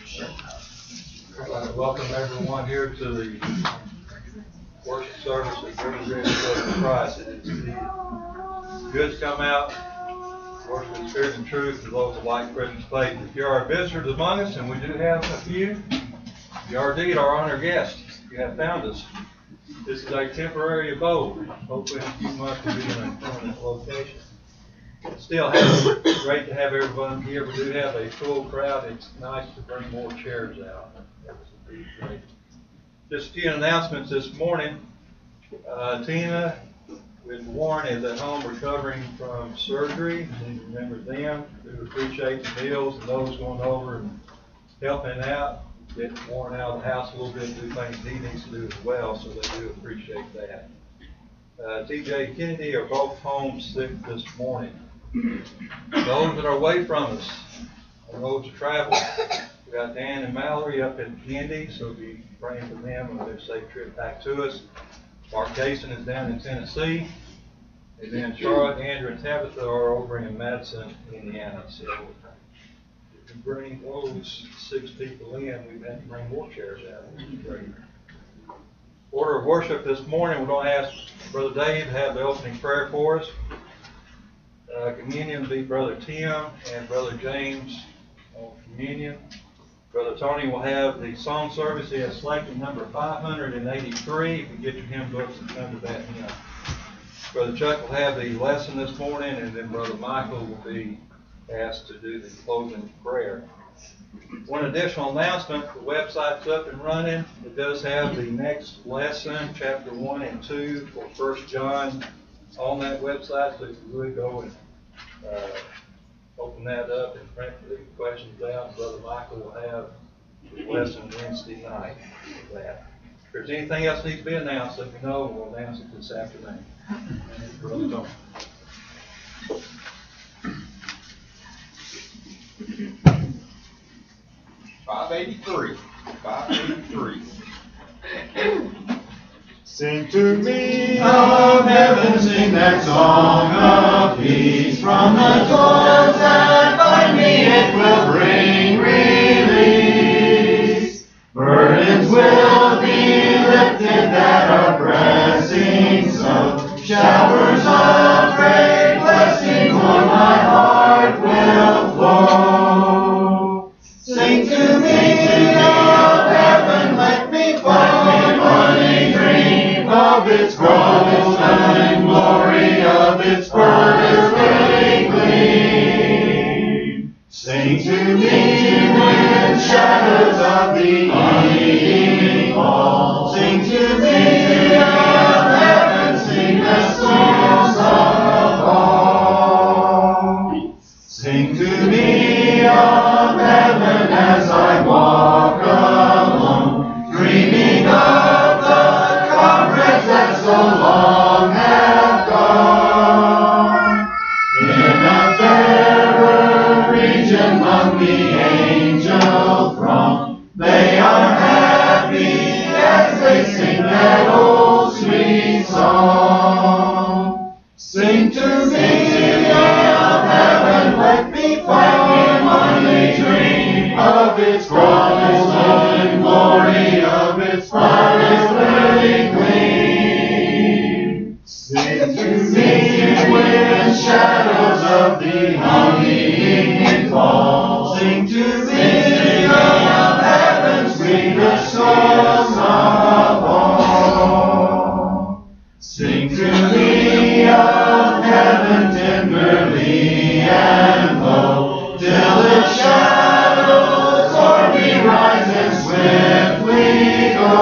I'd like to welcome everyone here to the worship service at River Ridge Church of Christ. It's the goods come out, worship in spirit and truth, and those of like presence faith. If you are visitors among us, and we do have a few, you are indeed our honored guests. You have found us. This is a temporary abode. Hopefully in a few months we'll be in a permanent location. Still, it's great to have everyone here. We do have a full crowd. It's nice to bring more chairs out. That would be great. Just a few announcements this morning. Tina with Warren is at home recovering from surgery. Please remember them. We appreciate the meals and those going over and helping out, getting Warren out of the house a little bit, do things he needs to do as well, so they do appreciate that. TJ and Kennedy are both home sick this morning. Those that are away from us on roads of travel, we got Dan and Mallory up in Indy, so be praying for them on their safe trip back to us. Mark Jason is down in Tennessee, and then Charlotte, Andrew, and Tabitha are over in Madison, Indiana. So if we bring those 6 people in, we've had to bring more chairs out, which is great. Order of worship this morning, we're going to ask Brother Dave to have the opening prayer for us. Communion will be Brother Tim and Brother James on communion. Brother Tony will have the song service. He has selected number 583. If you get your hymn books and come to that hymn. Brother Chuck will have the lesson this morning, and then Brother Michael will be asked to do the closing prayer. One additional announcement, the website's up and running. It does have the next lesson, chapter 1 and 2 for 1 John on that website, so if you would go and open that up and print the questions out. Brother Michael will have the lesson Wednesday night for that. If there's anything else that needs to be announced, let me know, and we'll announce it this afternoon. Brother Tony. $583. Sing to me of heaven, sing that song of peace. From the toils that bind me, it will bring release. Burdens will be lifted that are pressing so. Showers of great blessing on my heart will flow. Sing to me of heaven, let me find money dream of its growth and glory, of its furnace burning gleam. Sing to me when shadows of the evening fall. Sing to me of heaven, sing the songs of all. Sing to me of heaven as I walk alone, dreaming of the comrades that so long have gone. In a fairer region among the angel throng, they are happy as they sing that old sweet song. Sing to me of heaven, let me find my dream of its promise and glory, of its promise burning gleam. Sing to me when shadows of the evening fall. Sing to me of heaven, sing the songs of all. Sing to me of heaven tenderly and low, till its shadows o'er me rise and swiftly go.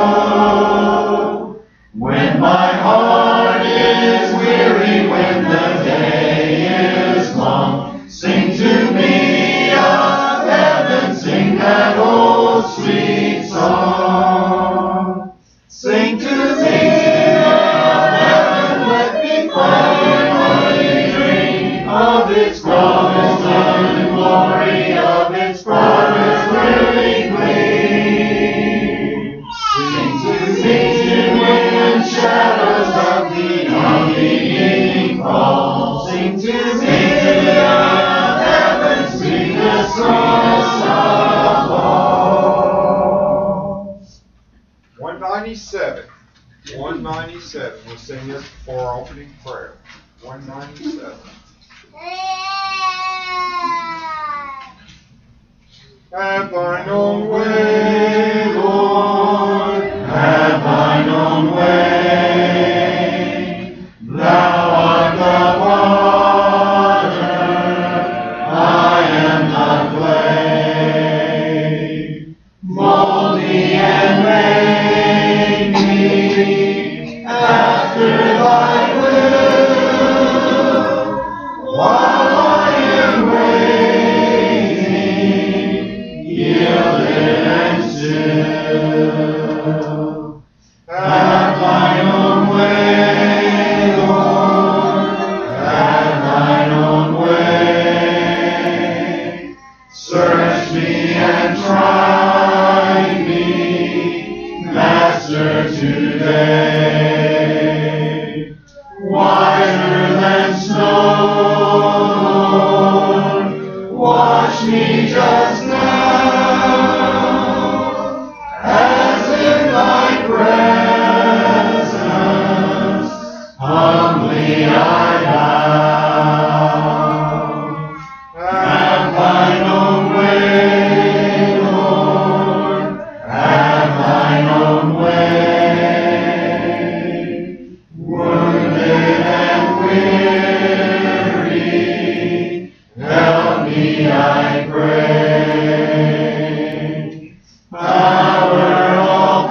When my heart is weary, when the day is long, sing to me of heaven, sing that old sweet song. Sing to me of heaven, let me find my dream of its promise and glory, of its promise burning gleam. Sing to me when shadows of the evening fall. Sing to me of heaven, sing the songs of all. 197. We'll sing this before our opening prayer. 197. Have thine own way, Lord, have thine own way. Thou art the water, I am the clay. Mold me and make me after thy will, while I am waiting, yielded and still. Have thine own way, Lord, have thine own way. Search me and try me, Master, today. Whiter than snow, Lord, wash me just now, as in thy presence humbly I bow. Have thine own way, Lord, have thine own way. Wounded and weary, help me, I pray. Power, all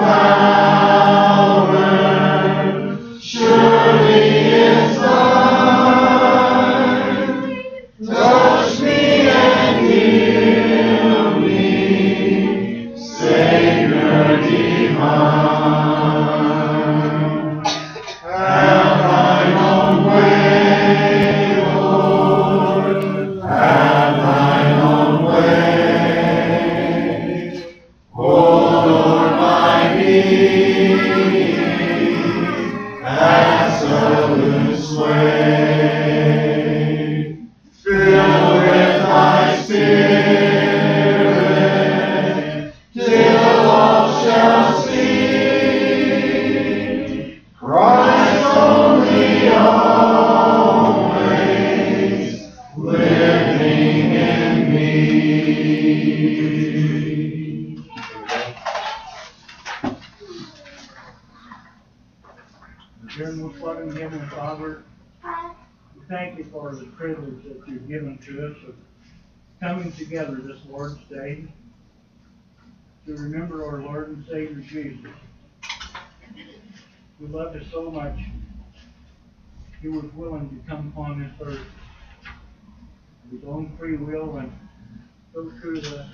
power, surely is thine. Touch me and heal me, Savior divine. Have thine own way, Lord, have thine own way. Oh Lord, my being, absolute sway. Fill with thy Spirit, till all shall see Christ only, always living in me. Dear most loving Heavenly Father, we thank you for the privilege that you've given to us of coming together this Lord's Day to remember our Lord and Savior Jesus, who loved us so much, he was willing to come upon this earth of his own free will and go through the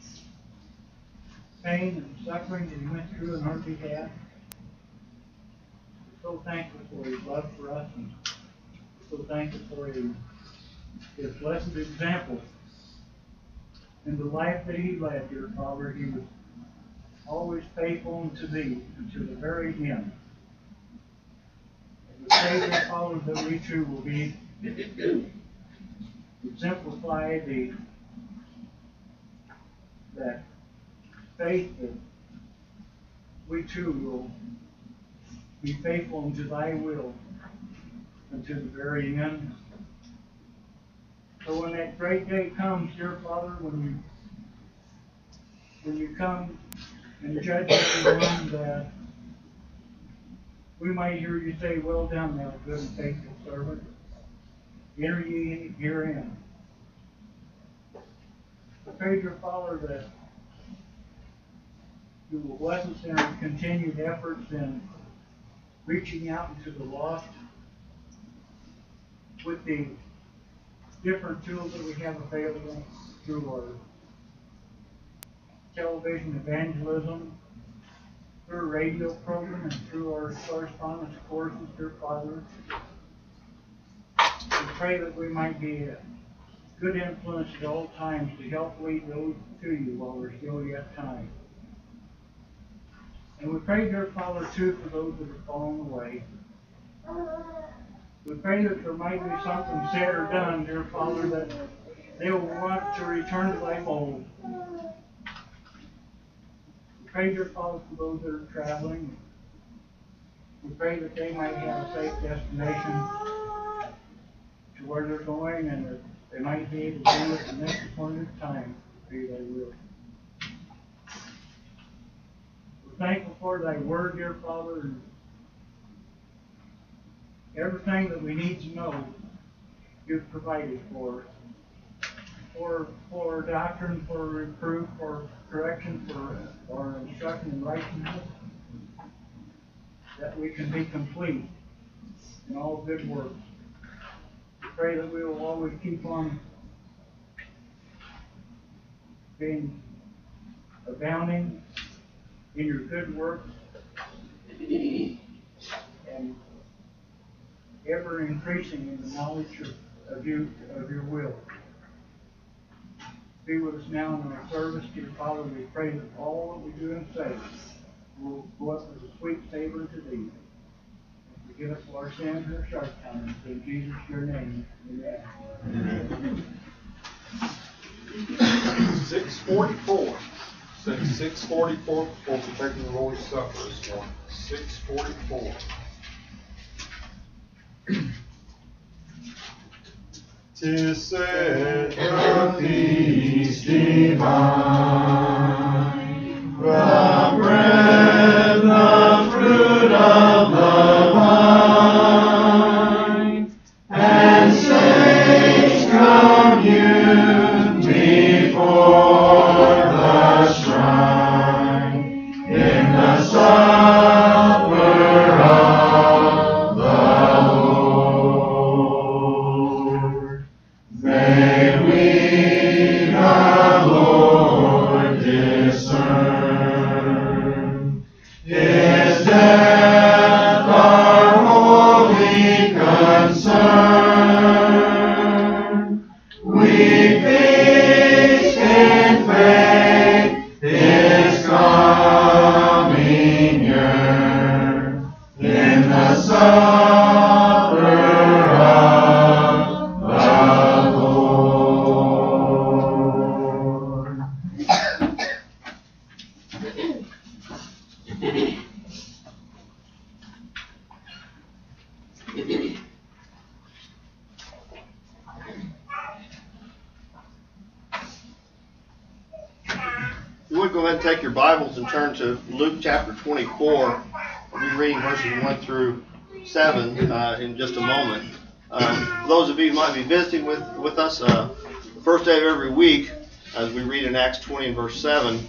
pain and suffering that he went through on our behalf. We're so thankful for his love for us, and so thankful for his blessed example in the life that he led, dear Father. He was always faithful unto thee, unto the very end. And we pray, dear Father, that we too will be exemplify that faith, that we too will be faithful unto thy will unto the very end. So when that great day comes, dear Father, when you come and judge everyone, that we might hear you say, well done, thou good and faithful servant. Enter ye herein. I pray, dear Father, that you will bless us in our continued efforts in reaching out into the lost with the different tools that we have available through our television evangelism, through our radio program, and through our correspondence courses, dear Father. We pray that we might be a good influence at all times to help lead those to you while there's still yet time. And we pray, dear Father, too, for those that are fallen away. We pray that there might be something said or done, dear Father, that they will want to return to thy fold. We pray, dear Father, for those that are traveling. We pray that they might have a safe destination to where they're going, and that they might be able to do it the next appointed time. Pray thy will. We're thankful for thy word, dear Father, and everything that we need to know, you've provided for us. For doctrine, for reproof, for correction, for instruction in righteousness, that we can be complete in all good works. We pray that we will always keep on being abounding in your good works and ever increasing in the knowledge of your will. Be with us now in our service, dear Father. We pray that all that we do and say will go up as a sweet savor to thee. Forgive us of our sins and our shortcomings. In Jesus, your name, amen. 6:44. Since 6:44, before we're taking the Lord's Supper this morning. 6:44. Tis said the feast divine, the bread, the fruit of the vine, and saints commune before the shrine in the supper of the Lord. May we the Lord discern His death, our holy concern. We feast in faith His coming yearn in the supper of the Lord. You would go ahead and take your Bibles and turn to Luke chapter 24. We'll be reading verses 1 through 7 in just a moment. For those of you who might be visiting with us, the first day of every week, as we read in Acts 20 and verse 7,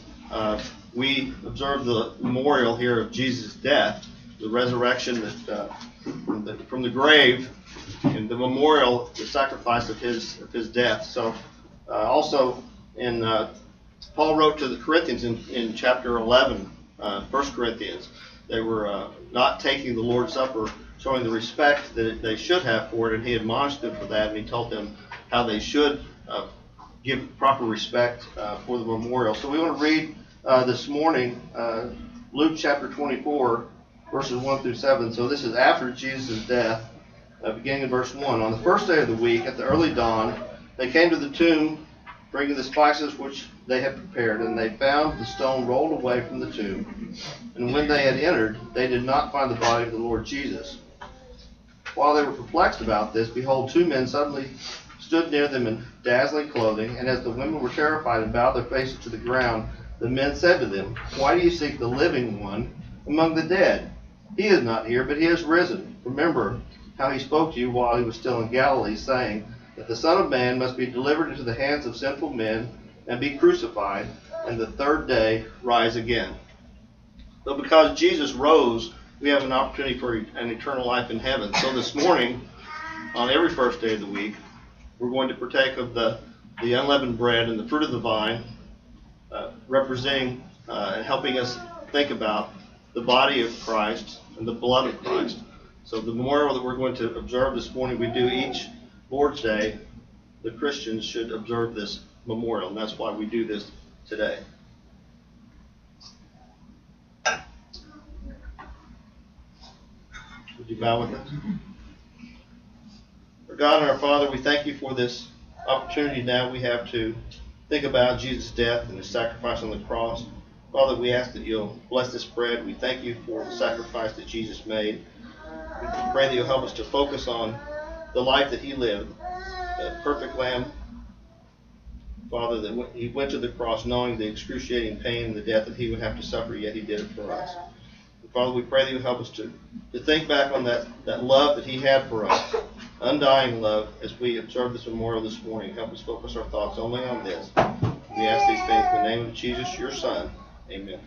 we observe the memorial here of Jesus' death, the resurrection that, from the grave, and the memorial, the sacrifice of his death. So also in Paul wrote to the Corinthians in chapter 11, 1 Corinthians. They were not taking the Lord's Supper, showing the respect that they should have for it, and he admonished them for that, and he told them how they should give proper respect for the memorial. So we want to read this morning Luke chapter 24, verses 1 through 7. So this is after Jesus' death, beginning in verse 1. On the first day of the week, at the early dawn, they came to the tomb, bringing the spices which they had prepared, and they found the stone rolled away from the tomb. And when they had entered, they did not find the body of the Lord Jesus. While they were perplexed about this, behold, two men suddenly stood near them in dazzling clothing, and as the women were terrified and bowed their faces to the ground, the men said to them, "Why do you seek the living one among the dead? He is not here, but he has risen. Remember how he spoke to you while he was still in Galilee, saying that the Son of Man must be delivered into the hands of sinful men and be crucified, and the third day rise again." So because Jesus rose, we have an opportunity for an eternal life in heaven. So this morning, on every first day of the week, we're going to partake of the unleavened bread and the fruit of the vine, representing and helping us think about the body of Christ and the blood of Christ. So the memorial that we're going to observe this morning, we do each Lord's Day. The Christians should observe this memorial, and that's why we do this today. Would you bow with us? Our God and our Father, we thank you for this opportunity now we have to think about Jesus' death and his sacrifice on the cross. Father, we ask that you'll bless this bread. We thank you for the sacrifice that Jesus made. We pray that you'll help us to focus on the life that he lived, the perfect lamb. Father, that he went to the cross knowing the excruciating pain and the death that he would have to suffer, yet he did it for us. And Father, we pray that you help us to think back on that love that he had for us, undying love, as we observe this memorial this morning. Help us focus our thoughts only on this. We ask these things in the name of Jesus, your Son. Amen.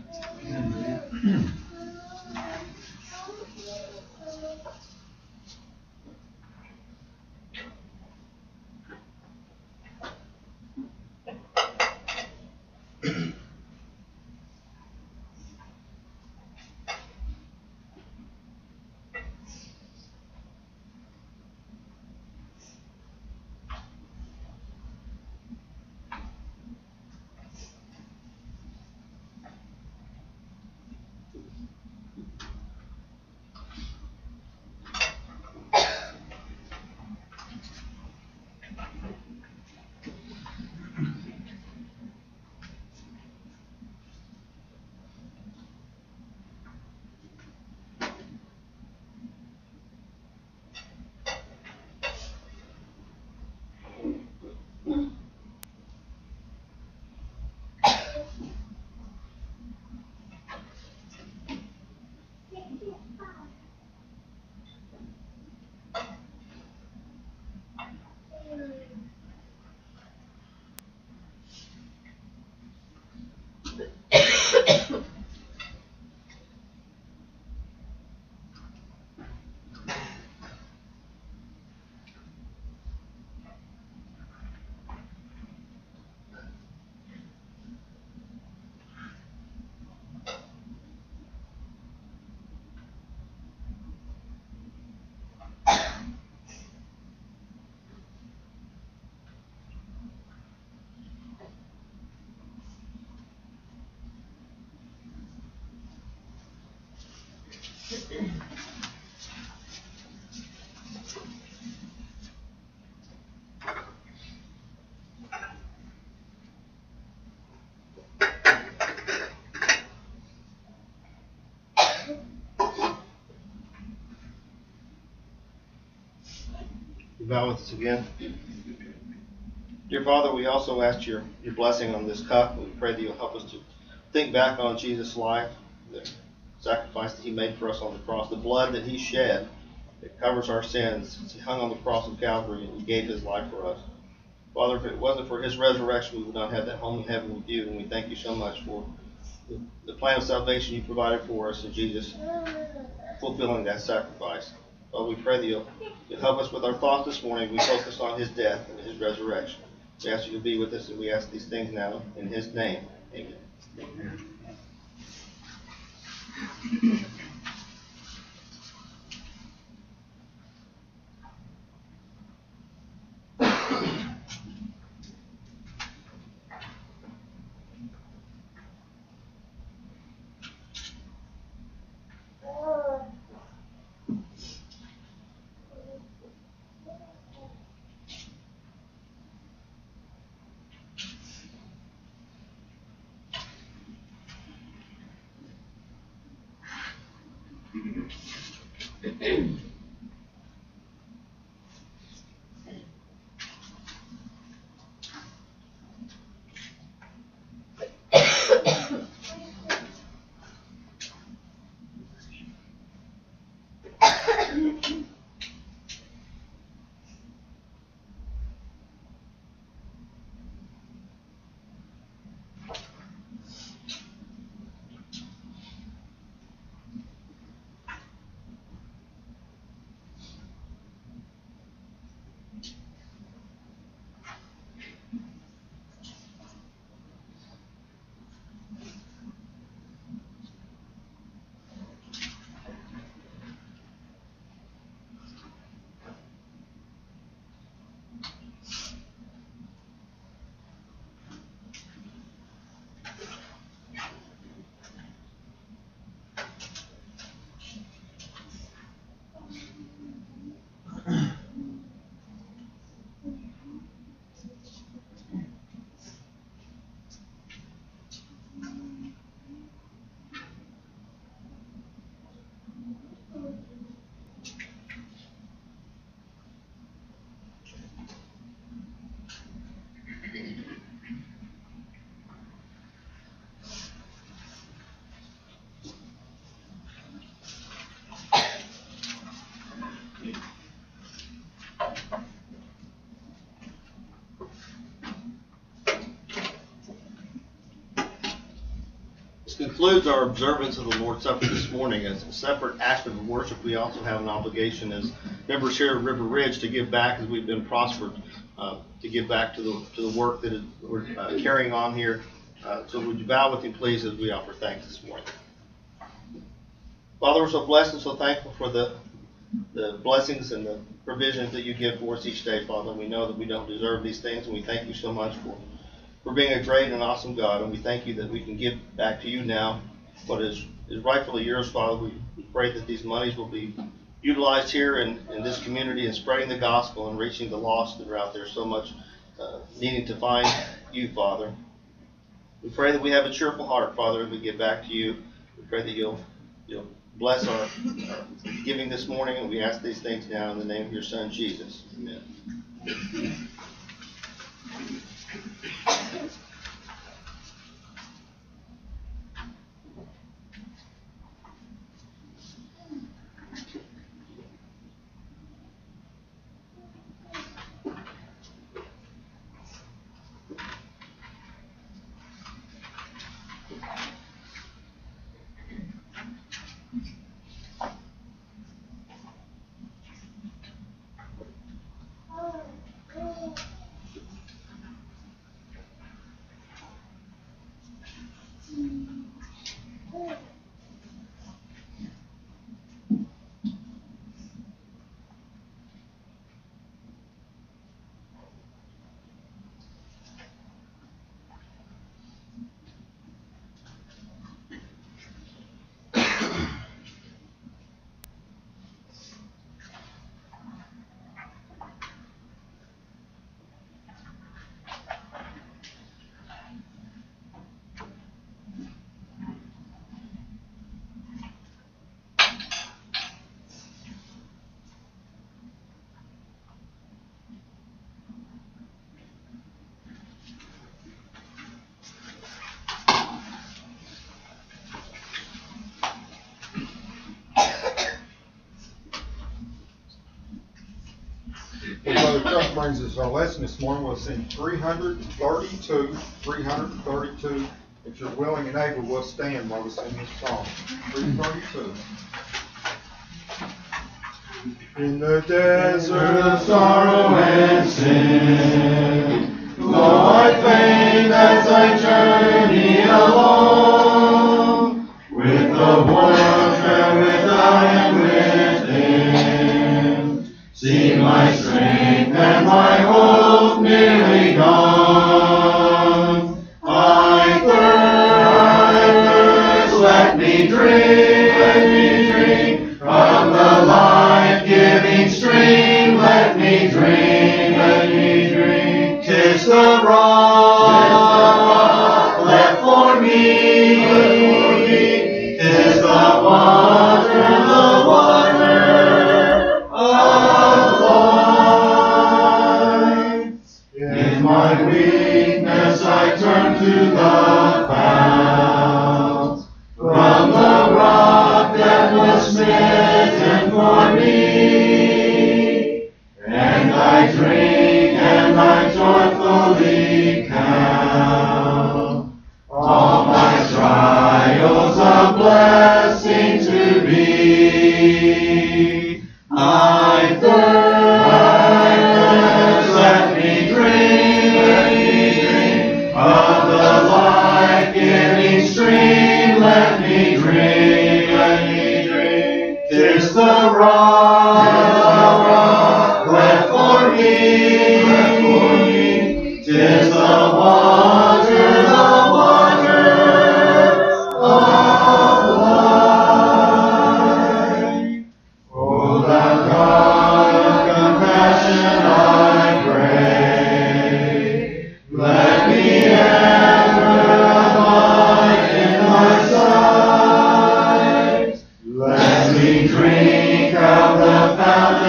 You bow with us again. Dear Father, we also ask your blessing on this cup. We pray that you'll help us to think back on Jesus' life, the sacrifice that he made for us on the cross, the blood that he shed that covers our sins. He hung on the cross of Calvary and he gave his life for us. Father, if it wasn't for his resurrection, we would not have that home in heaven with you, and we thank you so much for the plan of salvation you provided for us in Jesus fulfilling that sacrifice. Father, we pray that you'll help us with our thoughts this morning. We focus on his death and his resurrection. We ask you to be with us, and we ask these things now in his name. Amen. This concludes our observance of the Lord's Supper this morning. As a separate act of worship, we also have an obligation as members here at River Ridge to give back as we've been prospered, to give back to the work that we're carrying on here. So would you bow with me, please, as we offer thanks this morning. Father, we're so blessed and so thankful for the blessings and the provisions that you give for us each day, Father. We know that we don't deserve these things, and we thank you so much for being a great and awesome God. And we thank you that we can give back to you now what is rightfully yours, Father. We pray that these monies will be utilized here in this community and spreading the gospel and reaching the lost that are out there so much needing to find you, Father. We pray that we have a cheerful heart, Father, as we give back to you. We pray that you'll bless our giving this morning, and we ask these things now in the name of your Son, Jesus. Amen. Brother Chuck brings us our lesson this morning. We'll sing 332. If you're willing and able, we'll stand while we sing this song. 332. In the desert of sorrow and sin, lo, I faint as I journey along, with the warfare without and within. See my strength and my hope nearly gone. I thirst, let me drink from the life-giving stream. Let me drink. 'Tis the rock left for me. 'Tis the water of life. In my weakness I turn to the fount, from the rock that was smitten for me. And I drink and I joyfully count all my trials a blessing to be. I thirst, let me drink of the life-giving stream. Let me drink. 'Tis the rock left for me. 'Tis the water of life. Oh, thou God of compassion, I pray, let me ever abide in thy sight. Let me drink of the fountain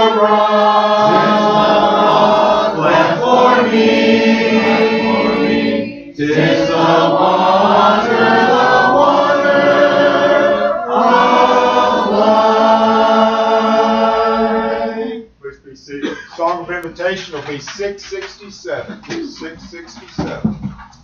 rock left for me. 'Tis the water of life. Please be seated. Song of invitation will be 667. 667.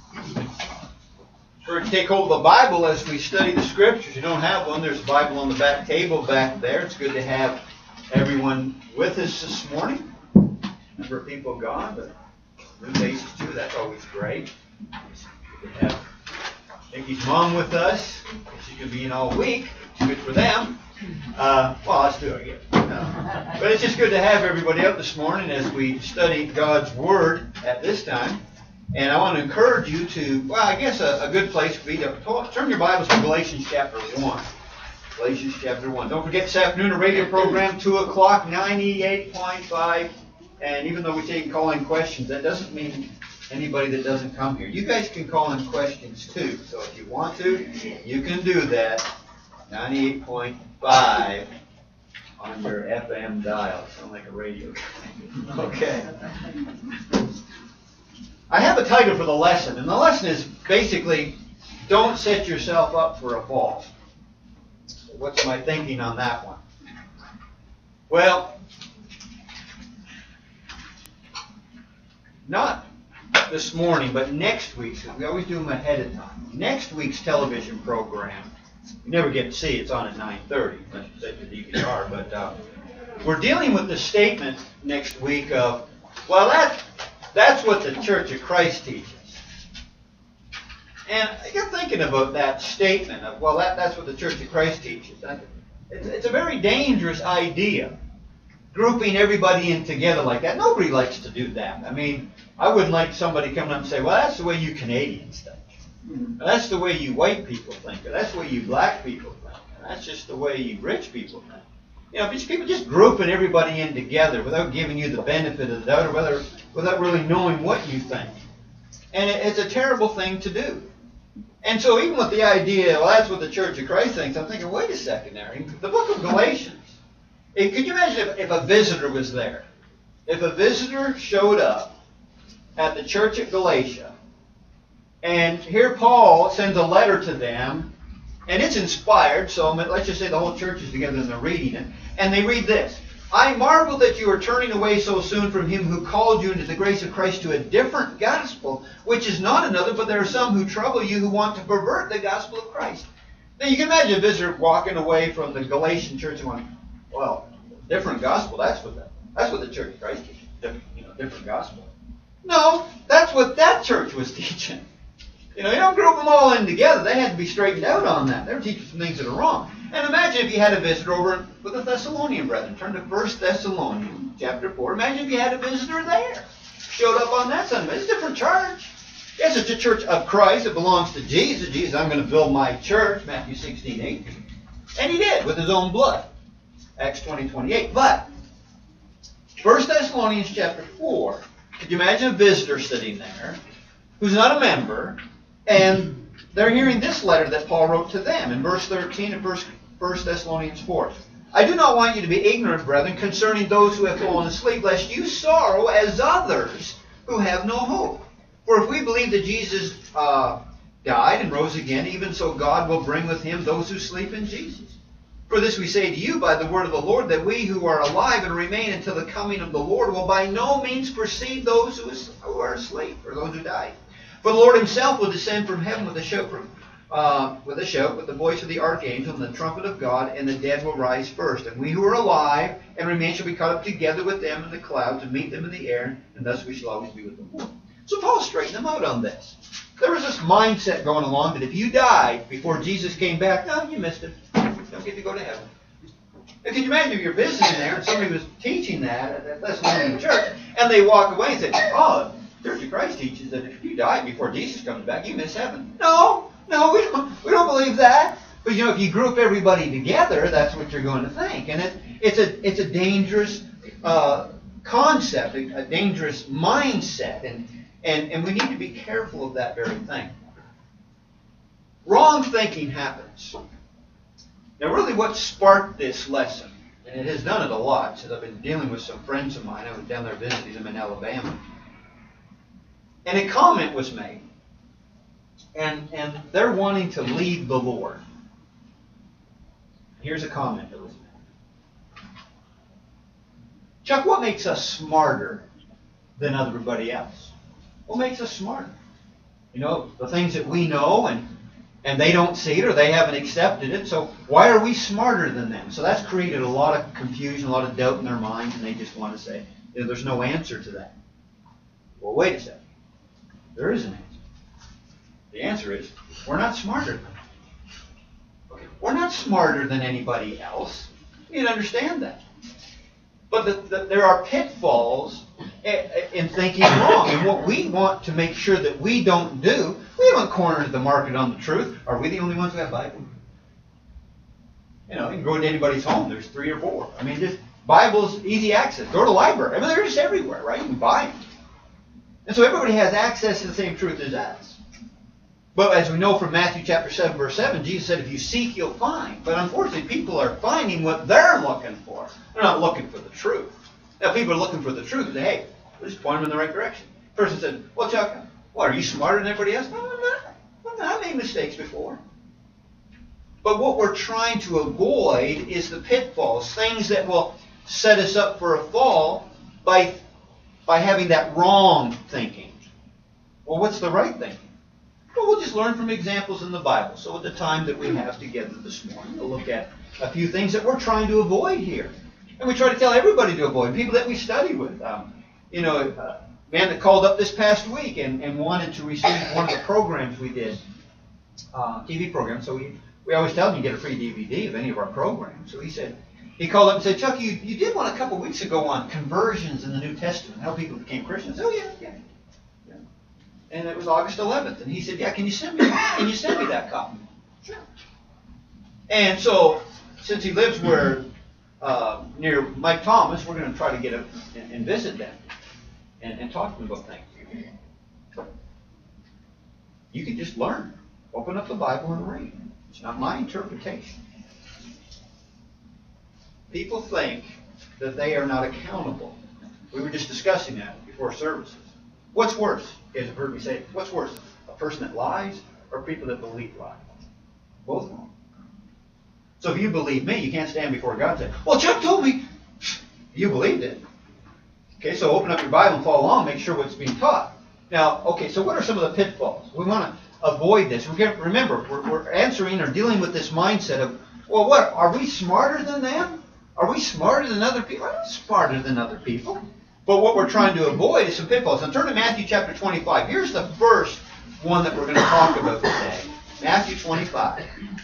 Sure to take hold of the Bible as we study the Scriptures. You don't have one, there's a Bible on the back table back there. It's good to have everyone with us this morning. Number of people gone, but new faces too. That's always great. Good to have Nikki's mom with us. She could be in all week. It's good for them. Well, let's do it again. But it's just good to have everybody up this morning as we study God's Word at this time. And I want to encourage you to, well, I guess a good place would be to turn your Bibles to Galatians chapter 1. Galatians chapter 1. Don't forget this afternoon a radio program, 2 o'clock, 98.5. And even though we say you can call in questions, that doesn't mean anybody that doesn't come here. You guys can call in questions too. So if you want to, you can do that. 98.5 on your FM dial. Sound like a radio. Okay. I have a title for the lesson, and the lesson is basically, don't set yourself up for a fall. So what's my thinking on that one? Well, not this morning, but next week's, we always do them ahead of time. Next week's television program, you never get to see it. It's on at 9:30, unless you set your DVR, but we're dealing with the statement next week of, well, that's what the Church of Christ teaches. And you're thinking about that statement of, well, that's what the Church of Christ teaches. It's a very dangerous idea, grouping everybody in together like that. Nobody likes to do that. I mean, I wouldn't like somebody coming up and say, well, that's the way you Canadians think. Or that's the way you white people think. Or that's the way you black people think. Or that's just the way you rich people think. You know, people just grouping everybody in together without giving you the benefit of the doubt or without really knowing what you think. And it's a terrible thing to do. And so even with the idea, well, that's what the Church of Christ thinks, I'm thinking, wait a second there. In the book of Galatians, could you imagine if a visitor was there? If a visitor showed up at the church at Galatia, and here Paul sends a letter to them, and it's inspired, so let's just say the whole church is together and they're reading it. And they read this: I marvel that you are turning away so soon from him who called you into the grace of Christ to a different gospel, which is not another, but there are some who trouble you who want to pervert the gospel of Christ. Now you can imagine a visitor walking away from the Galatian church and going, well, different gospel, that's what the Church of Christ teaches. Different gospel. No, that's what that church was teaching. You don't group them all in together. They had to be straightened out on that. They were teaching some things that are wrong. And imagine if you had a visitor over with the Thessalonian brethren. Turn to 1 Thessalonians chapter 4. Imagine if you had a visitor there. Showed up on that Sunday. It's a different church. Yes, it's a church of Christ. It belongs to Jesus. Jesus, I'm going to build my church. Matthew 16:18. And he did with his own blood. Acts 20:28. But 1 Thessalonians chapter 4. Could you imagine a visitor sitting there who's not a member, and they're hearing this letter that Paul wrote to them in verse 13 of 1 Thessalonians 4. I do not want you to be ignorant, brethren, concerning those who have fallen asleep, lest you sorrow as others who have no hope. For if we believe that Jesus died and rose again, even so God will bring with him those who sleep in Jesus. For this we say to you by the word of the Lord, that we who are alive and remain until the coming of the Lord will by no means precede those who are asleep, or those who die. For the Lord himself will descend from heaven with a shout, with the voice of the archangel and the trumpet of God, and the dead will rise first. And we who are alive and remain shall be caught up together with them in the clouds and meet them in the air, and thus we shall always be with the Lord. So Paul straightened them out on this. There was this mindset going along that if you died before Jesus came back, no, you missed it. You don't get to go to heaven. And can you imagine if you're visiting there and somebody was teaching that at Thessalonian church, and they walk away and say, oh, the Church of Christ teaches that if you die before Jesus comes back, you miss heaven. No, we don't believe that. But if you group everybody together, that's what you're going to think. And it's a dangerous concept, a dangerous mindset, and we need to be careful of that very thing. Wrong thinking happens. Now, really, what sparked this lesson and it has done it a lot since I've been dealing with some friends of mine. I was down there visiting them in Alabama. And a comment was made. And they're wanting to leave the Lord. Here's a comment that was made. Chuck, what makes us smarter than everybody else? What makes us smarter? You know, the things that we know and they don't see it or they haven't accepted it, so why are we smarter than them? So that's created a lot of confusion, a lot of doubt in their minds, and they just want to say, you know, there's no answer to that. Well, wait a second. There is an answer. The answer is, we're not smarter than them. Okay. We're not smarter than anybody else. You need to understand that. But there are pitfalls in thinking wrong. And what we want to make sure that we don't do, we haven't cornered the market on the truth. Are we the only ones who have Bible? You know, you can go into anybody's home. There's 3 or 4. I mean, just Bible's easy access. Go to the library. I mean, they're just everywhere, right? You can buy them. And so everybody has access to the same truth as us. But as we know from Matthew chapter 7, verse 7, Jesus said, if you seek, you'll find. But unfortunately, people are finding what they're looking for. They're not looking for the truth. Now, people are looking for the truth and say, hey, we'll just point them in the right direction. The person said, well, Chuck, what, are you smarter than everybody else? No, I'm not. I made mistakes before. But what we're trying to avoid is the pitfalls, things that will set us up for a fall by having that wrong thinking. Well, what's the right thinking? Well, we'll just learn from examples in the Bible. So at the time that we have together this morning, we'll look at a few things that we're trying to avoid here. And we try to tell everybody to avoid, people that we study with. You know, a man that called up this past week and wanted to receive one of the programs we did, TV program. So we always tell him you get a free DVD of any of our programs. So he called up and said, Chuck, you did one a couple weeks ago on conversions in the New Testament, how people became Christians. Oh, yeah. And it was August 11th. And he said, yeah, can you send me that copy? Sure. And so, since he lives near Mike Thomas, we're going to try to get him and visit them and talk to them about things. You can just learn. Open up the Bible and read. It's not my interpretation. People think that they are not accountable. We were just discussing that before services. What's worse? You guys have heard me say, what's worse? A person that lies or people that believe lies? Both wrong. So if you believe me, you can't stand before God and say, well, Chuck told me. You believed it. Okay, so open up your Bible and follow along, make sure what's being taught. Now, okay, so what are some of the pitfalls? We want to avoid this. Remember, we're answering or dealing with this mindset of, well, what? Are we smarter than them? Are we smarter than other people? I'm not smarter than other people. But what we're trying to avoid is some pitfalls. Now turn to Matthew chapter 25. Here's the first one that we're going to talk about today. Matthew 25.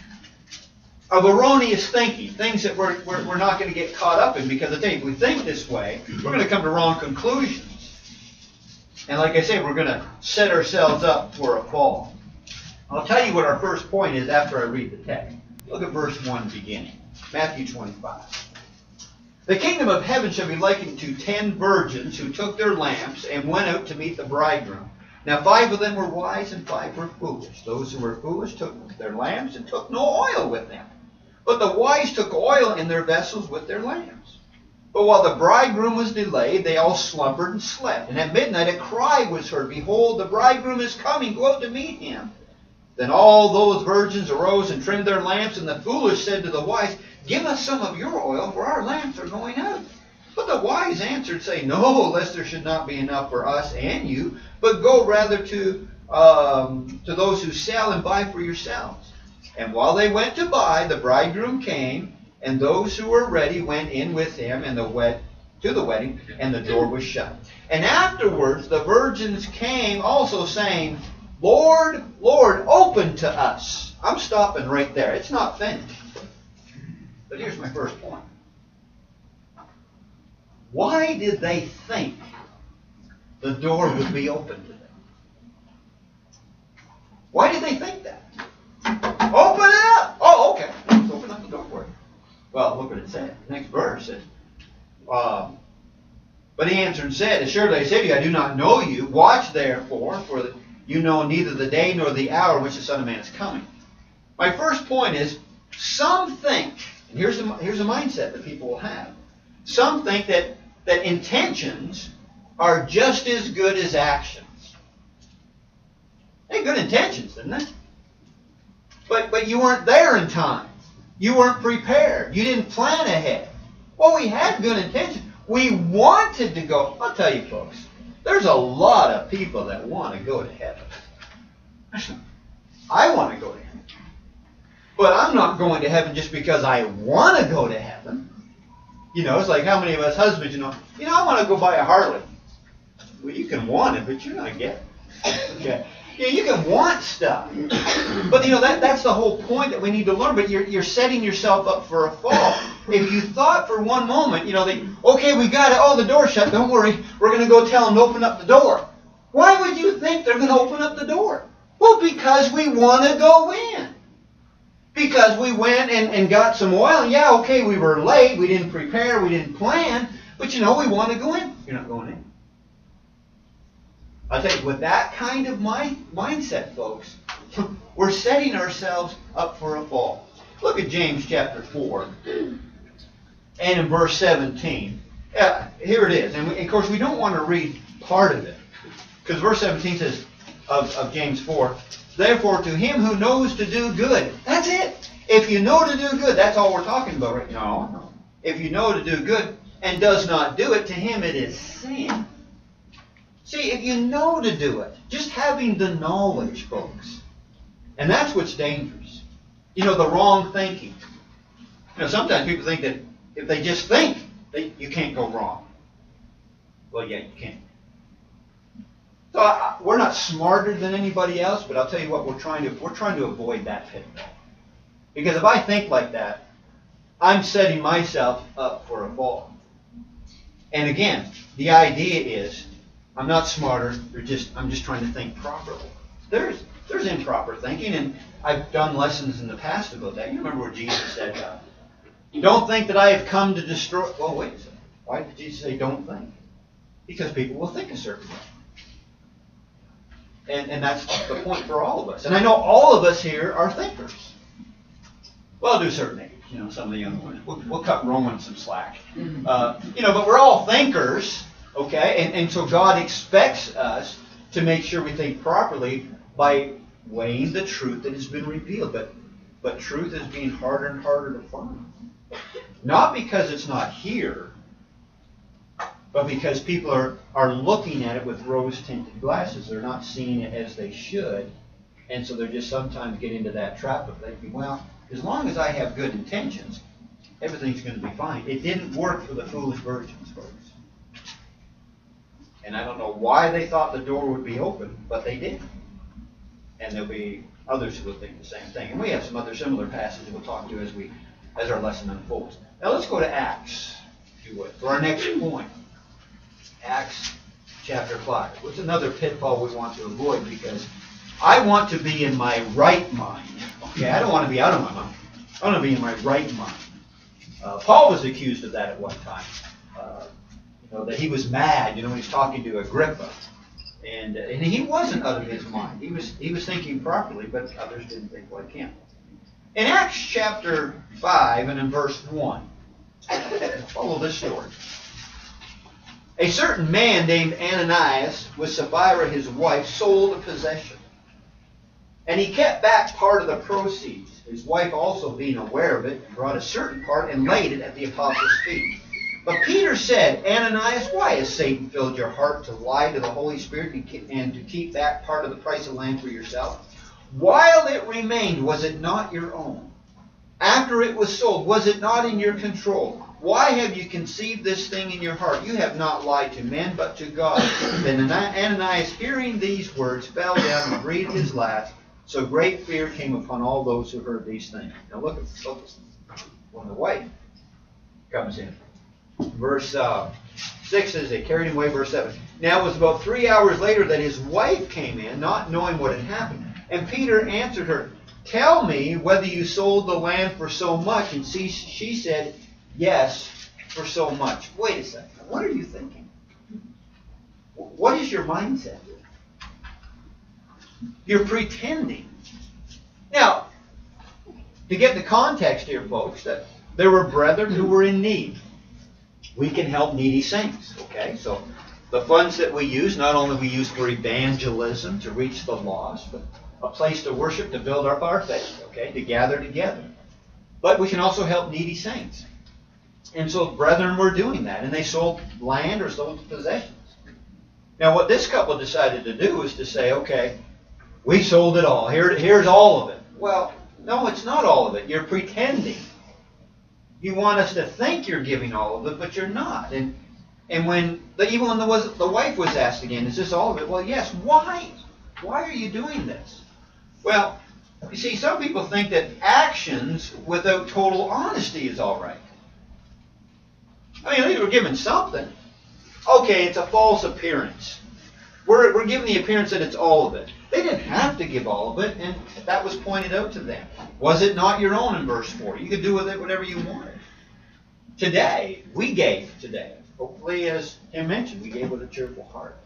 Of erroneous thinking. Things that we're not going to get caught up in, because I tell you, if we think this way, we're going to come to wrong conclusions. And like I say, we're going to set ourselves up for a fall. I'll tell you what our first point is after I read the text. Look at verse 1 beginning. Matthew 25. The kingdom of heaven shall be likened to 10 virgins who took their lamps and went out to meet the bridegroom. Now 5 of them were wise and 5 were foolish. Those who were foolish took their lamps and took no oil with them. But the wise took oil in their vessels with their lamps. But while the bridegroom was delayed, they all slumbered and slept. And at midnight a cry was heard, behold, the bridegroom is coming, go out to meet him. Then all those virgins arose and trimmed their lamps, and the foolish said to the wise, give us some of your oil, for our lamps are going out. But the wise answered, saying, no, lest there should not be enough for us and you, but go rather to those who sell and buy for yourselves. And while they went to buy, the bridegroom came, and those who were ready went in with him to the wedding, and the door was shut. And afterwards the virgins came also, saying, Lord, Lord, open to us. I'm stopping right there. It's not finished. But here's my first point. Why did they think the door would be open to them? Why did they think that? Open it up! Oh, okay. Let's open up the door for you. Well, look what it said. The next verse says, but he answered and said, assuredly I say to you, I do not know you. Watch therefore, for you know neither the day nor the hour in which the Son of Man is coming. My first point is, some think And here's the mindset that people will have. Some think that intentions are just as good as actions. They had good intentions, didn't they? But you weren't there in time. You weren't prepared. You didn't plan ahead. Well, we had good intentions. We wanted to go. I'll tell you, folks, there's a lot of people that want to go to heaven. I want to go to heaven. But I'm not going to heaven just because I want to go to heaven. You know, it's like how many of us husbands, I want to go buy a Harley. Well, you can want it, but you're not going to get it. Okay. Yeah, you can want stuff. But, that's the whole point that we need to learn. But you're setting yourself up for a fall. If you thought for one moment, okay, we got it. Oh, the door's shut. Don't worry. We're going to go tell them to open up the door. Why would you think they're going to open up the door? Well, because we want to go in. Because we went and got some oil. And yeah, okay, we were late. We didn't prepare. We didn't plan. But, we want to go in. You're not going in. I'll tell you, with that kind of mindset, folks, we're setting ourselves up for a fall. Look at James chapter 4 and in verse 17. Here it is. And of course, we don't want to read part of it. Because verse 17 says of James 4, therefore to him who knows to do good. That's it. If you know to do good, that's all we're talking about right now. No. If you know to do good and does not do it, to him it is sin. See, if you know to do it, just having the knowledge, folks. And that's what's dangerous. The wrong thinking. Sometimes people think that if they just think, you can't go wrong. Well, yeah, you can. So we're not smarter than anybody else, but I'll tell you what, we're trying to avoid that pitfall. Because if I think like that, I'm setting myself up for a fall. And again, the idea is, I'm not smarter. I'm just trying to think properly. There's improper thinking, and I've done lessons in the past about that. You remember where Jesus said, "Don't think that I have come to destroy." Well, wait a second. Why did Jesus say, "Don't think"? Because people will think a certain way, and that's the point for all of us. And I know all of us here are thinkers. Well, to a certain age, some of the young ones. We'll cut Roman some slack. But we're all thinkers. Okay, and so God expects us to make sure we think properly by weighing the truth that has been revealed. But truth is being harder and harder to find. Not because it's not here, but because people are looking at it with rose-tinted glasses. They're not seeing it as they should. And so they're just sometimes get into that trap of thinking, well, as long as I have good intentions, everything's going to be fine. It didn't work for the foolish virgins, folks. And I don't know why they thought the door would be open, but they did. And there'll be others who will think the same thing. And we have some other similar passages we'll talk to as our lesson unfolds. Now let's go to Acts, if you would, for our next point. Acts chapter 5. What's another pitfall we want to avoid? Because I want to be in my right mind. Okay, I don't want to be out of my mind. I want to be in my right mind. Paul was accused of that at one time. That he was mad, when he was talking to Agrippa. And he wasn't out of his mind. He was thinking properly, but others didn't think like him. In Acts chapter 5 and in verse 1, follow this story. A certain man named Ananias, with Sapphira his wife, sold a possession. And he kept back part of the proceeds. His wife also being aware of it, brought a certain part and laid it at the apostles' feet. But Peter said, Ananias, why has Satan filled your heart to lie to the Holy Spirit and to keep back part of the price of land for yourself? While it remained, was it not your own? After it was sold, was it not in your control? Why have you conceived this thing in your heart? You have not lied to men, but to God. Then Ananias, hearing these words, fell down and breathed his last. So great fear came upon all those who heard these things. Now look at this. When the wife comes in. Verse 6 says they carried him away. Verse 7. Now it was about 3 hours later that his wife came in, not knowing what had happened. And Peter answered her, tell me whether you sold the land for so much. And she said, yes, for so much. Wait a second. What are you thinking? What is your mindset? You're pretending. Now, to get the context here, folks, that there were brethren who were in need. We can help needy saints, okay? So the funds that we use, not only we use for evangelism to reach the lost, but a place to worship, to build up our faith, okay, to gather together. But we can also help needy saints. And so brethren were doing that, and they sold land or sold possessions. Now what this couple decided to do was to say, okay, we sold it all. Here's all of it. Well, no, it's not all of it. You're pretending. You want us to think you're giving all of it, but you're not. And even when the wife was asked again, is this all of it? Well, yes. Why? Why are you doing this? Well, you see, some people think that actions without total honesty is all right. I mean, they were given something. Okay, it's a false appearance. We're given the appearance that it's all of it. They didn't have to give all of it, and that was pointed out to them. Was it not your own in verse 4? You could do with it whatever you wanted. Today, we gave today. Hopefully, as Tim mentioned, we gave with a cheerful heart.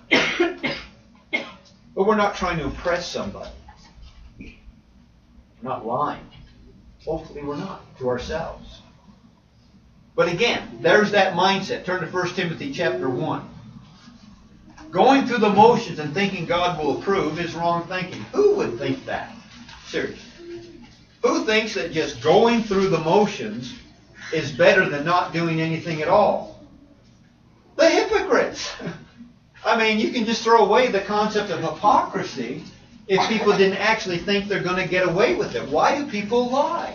But we're not trying to impress somebody. We're not lying. Hopefully, we're not to ourselves. But again, there's that mindset. Turn to 1 Timothy chapter 1. Going through the motions and thinking God will approve is wrong thinking. Who would think that? Seriously. Who thinks that just going through the motions is better than not doing anything at all? The hypocrites. I mean, you can just throw away the concept of hypocrisy if people didn't actually think they're going to get away with it. Why do people lie?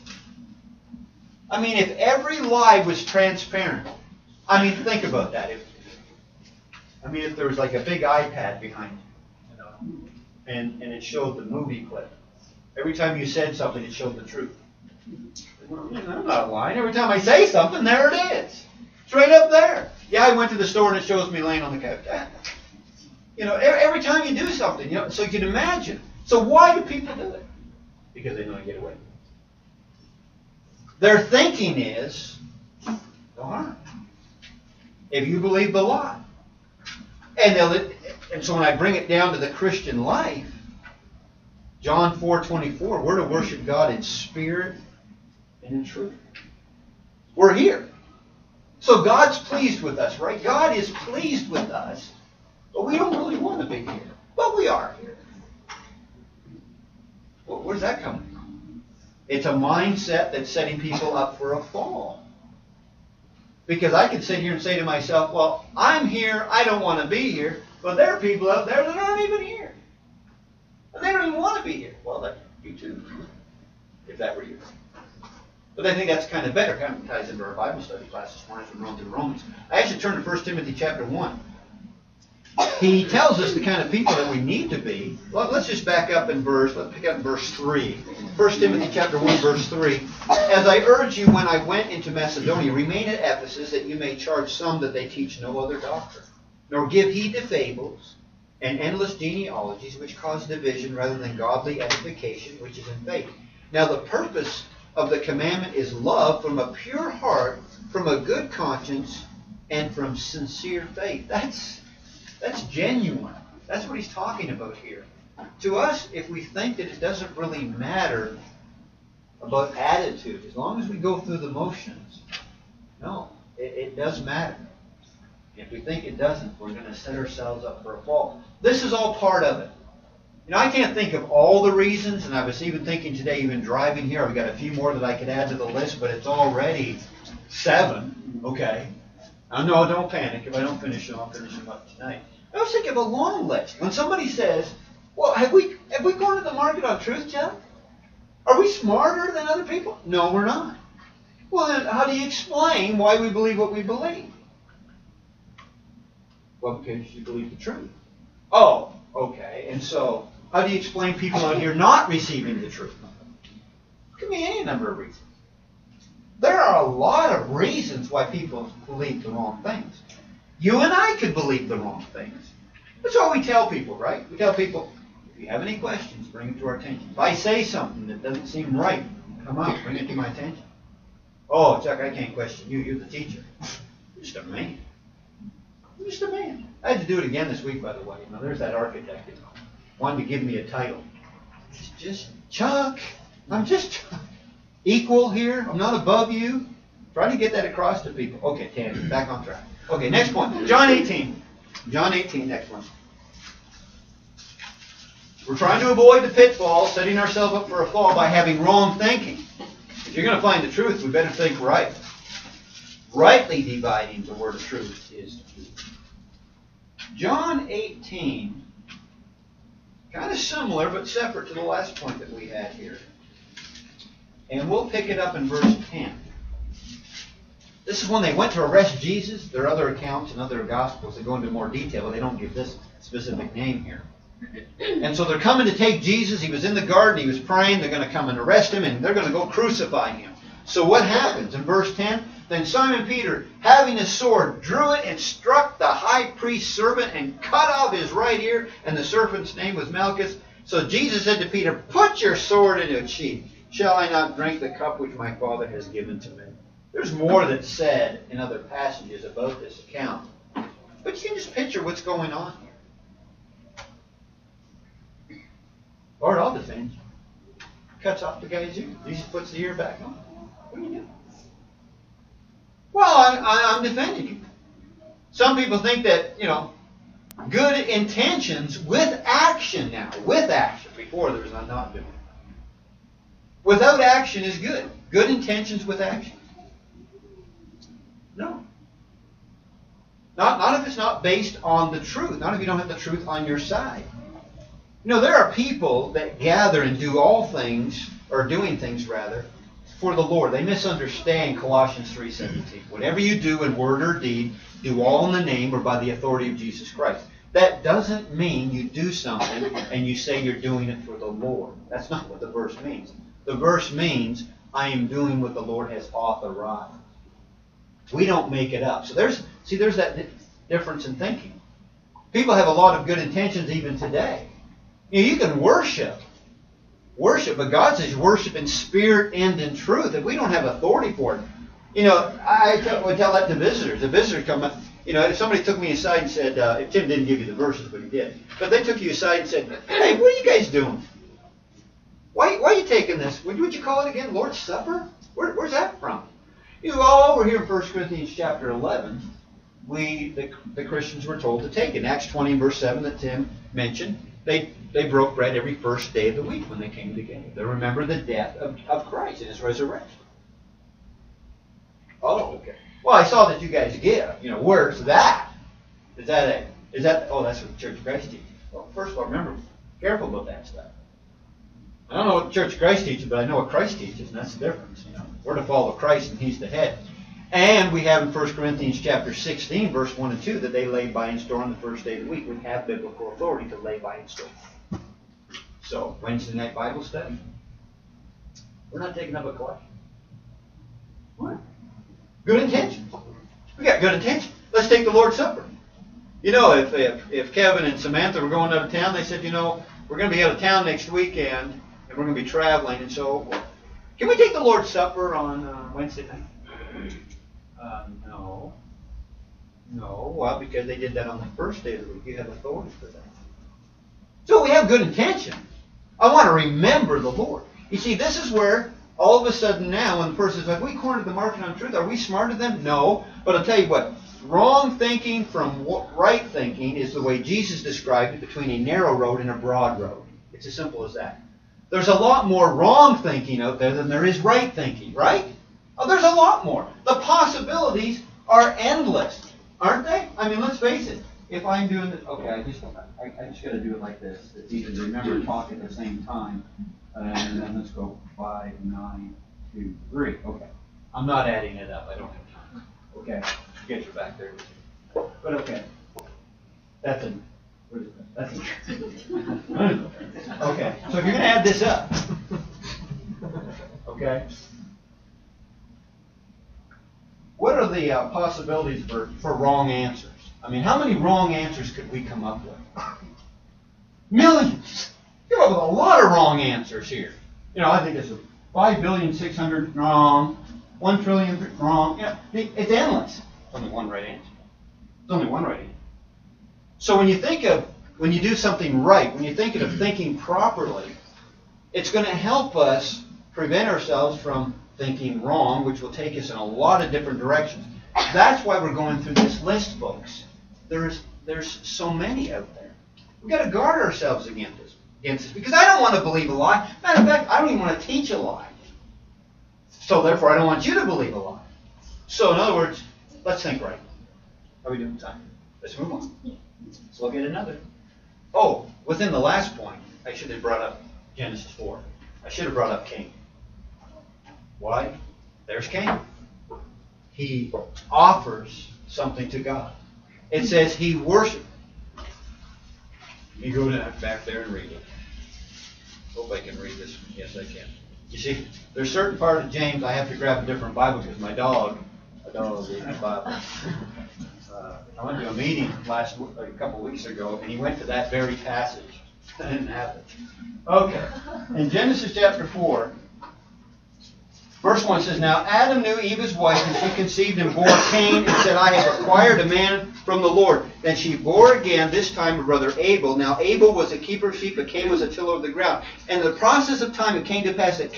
I mean, if every lie was transparent, I mean, think about that. If there was like a big iPad behind you, and it showed the movie clip. Every time you said something, it showed the truth. I'm not lying. Every time I say something, there it is. It's right up there. Yeah, I went to the store and it shows me laying on the couch. Every time you do something, so you can imagine. So why do people do it? Because they know you get away with it. Their thinking is, no harm. If you believe the lie. And so when I bring it down to the Christian life, John 4:24, we're to worship God in spirit and in truth. We're here. So God's pleased with us, right? God is pleased with us, but we don't really want to be here. But we are here. Well, where's that coming from? It's a mindset that's setting people up for a fall. Because I could sit here and say to myself, well, I'm here, I don't want to be here, but there are people out there that aren't even here. And they don't even want to be here. Well, you too, if that were you. But I think that's kind of better. Kind of ties into our Bible study class this morning as we're going through Romans. I actually turn to 1 Timothy chapter 1. He tells us the kind of people that we need to be. Well, let's just back up let's pick up verse 3. 1 Timothy chapter 1, verse 3. As I urge you when I went into Macedonia, remain at Ephesus, that you may charge some that they teach no other doctrine, nor give heed to fables and endless genealogies, which cause division rather than godly edification, which is in faith. Now the purpose of the commandment is love from a pure heart, from a good conscience, and from sincere faith. That's genuine. That's what he's talking about here. To us, if we think that it doesn't really matter about attitude, as long as we go through the motions, no, it does matter. If we think it doesn't, we're going to set ourselves up for a fall. This is all part of it. I can't think of all the reasons, and I was even thinking today, even driving here, I've got a few more that I could add to the list, but it's already 7. Okay. No, don't panic. If I don't finish them, I'll finish them up tonight. I was thinking of a long list. When somebody says, well, have we gone to the market on truth, Jeff? Are we smarter than other people? No, we're not. Well, then how do you explain why we believe what we believe? Well, because you believe the truth. Oh, okay. And so, how do you explain people out here not receiving the truth? It could be any number of reasons. There are a lot of reasons why people believe the wrong things. You and I could believe the wrong things. That's all we tell people, right? We tell people, if you have any questions, bring it to our attention. If I say something that doesn't seem right, come out, bring it to my attention. Oh, Chuck, I can't question you. You're the teacher. You're just a man. You're just a man. I had to do it again this week, by the way. There's that architect who wanted to give me a title. Just Chuck. I'm just Chuck. equal here. I'm not above you. Try to get that across to people. Okay, Tammy, back on track. Okay, next point. John 18. John 18, next one. We're trying to avoid the pitfall, setting ourselves up for a fall by having wrong thinking. If you're going to find the truth, we better think right. Rightly dividing the word of truth is key. John 18, kind of similar but separate to the last point that we had here. And we'll pick it up in verse 10. This is when they went to arrest Jesus. There are other accounts in other Gospels that go into more detail, but they don't give this specific name here. And so they're coming to take Jesus. He was in the garden. He was praying. They're going to come and arrest him, and they're going to go crucify him. So what happens? In verse 10, then Simon Peter, having a sword, drew it and struck the high priest's servant and cut off his right ear, and the servant's name was Malchus. So Jesus said to Peter, put your sword into its sheath. Shall I not drink the cup which my Father has given to me? There's more that's said in other passages about this account. But you can just picture what's going on here. Lord, I'll defend you. Cuts off the guy's ear. Jesus puts the ear back on. What are you doing? Well, I'm defending you. Some people think that, good intentions with action now. With action. Before there was not doing it. Without action is good. Good intentions with action. No. Not if it's not based on the truth. Not if you don't have the truth on your side. There are people that gather and do all things, or doing things rather, for the Lord. They misunderstand Colossians 3:17. Whatever you do in word or deed, do all in the name or by the authority of Jesus Christ. That doesn't mean you do something and you say you're doing it for the Lord. That's not what the verse means. The verse means, I am doing what the Lord has authorized. We don't make it up. So there's that difference in thinking. People have a lot of good intentions even today. You can worship, but God says worship in spirit and in truth, and we don't have authority for it. I would tell that to visitors. The visitors come up, if somebody took me aside and said, if Tim didn't give you the verses, but he did, but they took you aside and said, hey, what are you guys doing? Why are you taking this? What would you call it again? Lord's Supper? Where's that from? Over here in 1 Corinthians chapter 11, the Christians were told to take it. In Acts 20 verse 7 that Tim mentioned, they broke bread every first day of the week when they came together. They remember the death of Christ and his resurrection. Oh, okay. Well, I saw that you guys give. Where's that? Is that oh, that's what the Church of Christ teaches. Well, first of all, remember, careful about that stuff. I don't know what the Church of Christ teaches, but I know what Christ teaches, and that's the difference. We're to follow Christ, and he's the head. And we have in 1 Corinthians chapter 16, verse 1 and 2, that they lay by and store on the first day of the week. We have biblical authority to lay by and store. So, Wednesday night Bible study. We're not taking up a collection. What? Good intentions. We got good intentions. Let's take the Lord's Supper. If Kevin and Samantha were going out of town, they said, we're going to be out of town next weekend, and we're going to be traveling, and so can we take the Lord's Supper on Wednesday night? No. Well, because they did that on the first day of the week. You have authority for that. So we have good intention. I want to remember the Lord. You see, this is where all of a sudden now, when the person's like, we cornered the market on truth, are we smarter than them? No. But I'll tell you what, wrong thinking from right thinking is the way Jesus described it, between a narrow road and a broad road. It's as simple as that. There's a lot more wrong thinking out there than there is right thinking, right? Oh, there's a lot more. The possibilities are endless, aren't they? I mean, let's face it. If I'm doing this, okay, I just got to do it like this. It's easy to remember and talk at the same time. And then let's go 5, 9, 2, 3. Okay. I'm not adding it up. I don't have time. Okay. Get your back there. But okay. That's a. What is that? That's a. Okay. So if you're going to add this up. Okay. What are the possibilities for wrong answers? I mean, how many wrong answers could we come up with? Millions. You're up with a lot of wrong answers here. I think it's 5,600,000,000 wrong, 1 trillion wrong. It's endless. It's only one right answer. It's only one right answer. So when you do something right, when you're thinking of thinking properly, it's going to help us prevent ourselves from thinking wrong, which will take us in a lot of different directions. That's why we're going through this list, folks. There's so many out there. We've got to guard ourselves against this, because I don't want to believe a lie. Matter of fact, I don't even want to teach a lie. So therefore, I don't want you to believe a lie. So in other words, let's think right. How are we doing time? Let's move on. Let's look at another. Oh, within the last point, I should have brought up Genesis 4. I should have brought up Cain. Why? There's Cain. He offers something to God. It says he worshiped. You go back there and read it. Hope I can read this. Yes, I can. You see, there's certain part of James I have to grab a different Bible because my dog ate my Bible. I went to a meeting a couple weeks ago, and he went to that very passage. I didn't have it. Okay. In Genesis chapter 4, verse 1 says, Now Adam knew Eve his wife, and she conceived and bore Cain, and said, I have acquired a man from the Lord. Then she bore again, this time her brother Abel. Now Abel was a keeper of sheep, but Cain was a tiller of the ground. And in the process of time it came to pass that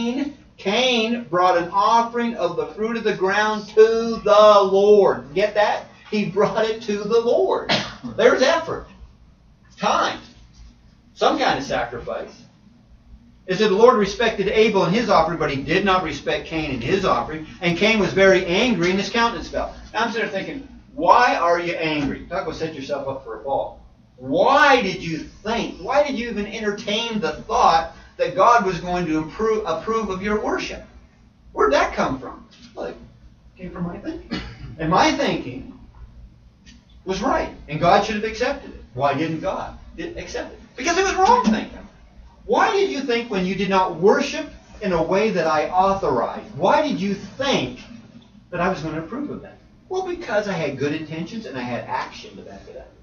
Cain brought an offering of the fruit of the ground to the Lord. Get that? He brought it to the Lord. There's effort. Time. Some kind of sacrifice. It said the Lord respected Abel and his offering, but he did not respect Cain and his offering. And Cain was very angry, and his countenance fell. Now I'm sitting there thinking, why are you angry? Talk about set yourself up for a fall. Why did you even entertain the thought that God was going to approve of your worship? Where'd that come from? Well, it came from my thinking. And my thinking was right, and God should have accepted it. Why didn't God accept it? Because it was wrong thinking. Why did you think when you did not worship in a way that I authorized, why did you think that I was going to approve of that? Well, because I had good intentions and I had action to back it up.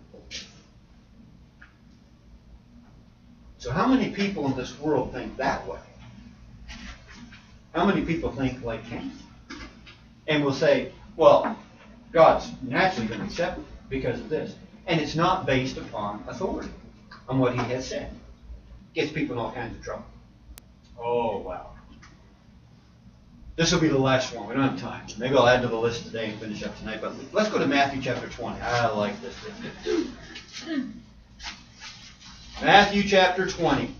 So how many people in this world think that way? How many people think like Cain? And will say, well, God's naturally going to accept it because of this. And it's not based upon authority, on what he has said. Gets people in all kinds of trouble. Oh, wow. This will be the last one. We don't have time. Maybe I'll add to the list today and finish up tonight. But let's go to Matthew chapter 20. I like this. Matthew chapter 20.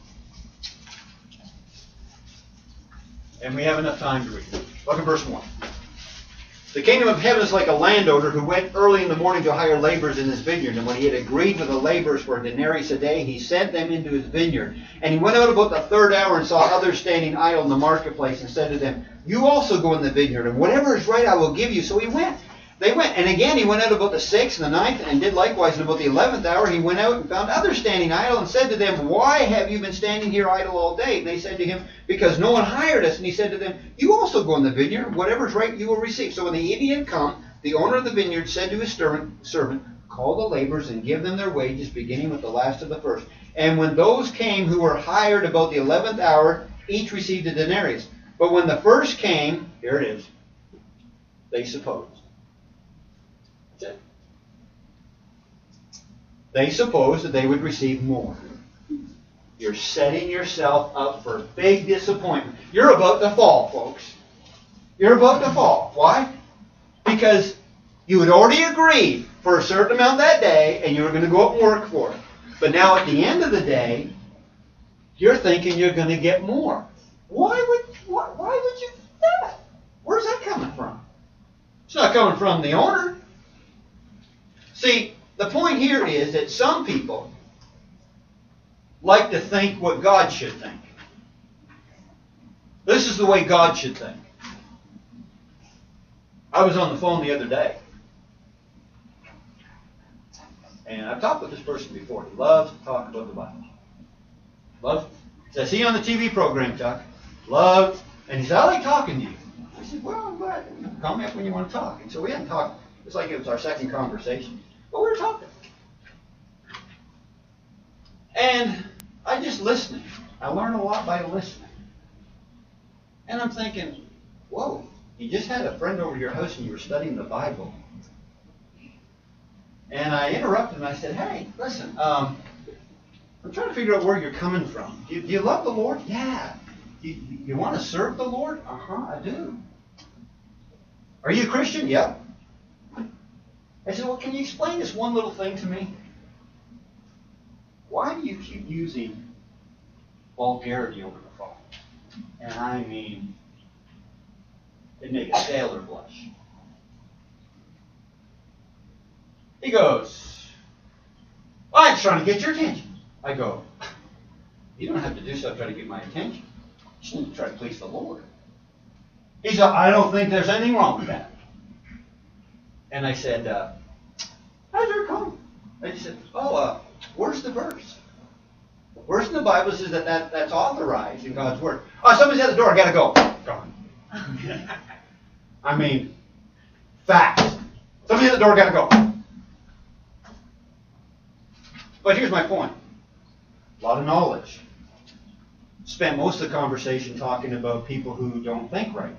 And we have enough time to read it. Look at verse 1. The kingdom of heaven is like a landowner who went early in the morning to hire laborers in his vineyard. And when he had agreed with the laborers for a denarius a day, he sent them into his vineyard. And he went out about the third hour and saw others standing idle in the marketplace and said to them, You also go in the vineyard, and whatever is right I will give you. So he went. They went. And again he went out about the 6th and the 9th, and did likewise. And about the 11th hour he went out and found others standing idle, and said to them, Why have you been standing here idle all day? And they said to him, Because no one hired us. And he said to them, You also go in the vineyard, whatever is right you will receive. So when the evening had come, the owner of the vineyard said to his servant, Call the laborers and give them their wages, beginning with the last of the first. And when those came who were hired about the 11th hour, each received a denarius. But when the first came, here it is, they supposed. That's it. They supposed that they would receive more. You're setting yourself up for big disappointment. You're about to fall, folks. You're about to fall. Why? Because you had already agreed for a certain amount that day, and you were going to go up and work for it. But now at the end of the day, you're thinking you're going to get more. Why would you do that? Where's that coming from? It's not coming from the owner. See, the point here is that some people like to think what God should think. This is the way God should think. I was on the phone the other day, and I've talked with this person before. He loves to talk about the Bible. Loves. So I see you on the TV program, Chuck. Loves. And he said, I like talking to you. I said, well, I'm glad. Call me up when you want to talk. And so we hadn't talked. It's like it was our second conversation. But we were talking. And I just listening. I learn a lot by listening. And I'm thinking, whoa, you just had a friend over to your house and you were studying the Bible. And I interrupted and I said, hey, listen, I'm trying to figure out where you're coming from. Do you love the Lord? Yeah. You want to serve the Lord? I do. Are you a Christian? Yep. I said, well, can you explain this one little thing to me? Why do you keep using vulgarity over the phone? And I mean, it makes a sailor blush. He goes, well, I'm just trying to get your attention. I go, you don't have to do stuff trying to get my attention. You just need to try to please the Lord. He said, I don't think there's anything wrong with that. And I said, how's it come? I said, where's the verse? Where's in the Bible says that's authorized in God's Word? Oh, somebody's at the door, I gotta go. Gone. I mean, facts. Somebody's at the door, gotta go. But here's my point. A lot of knowledge. Spent most of the conversation talking about people who don't think right.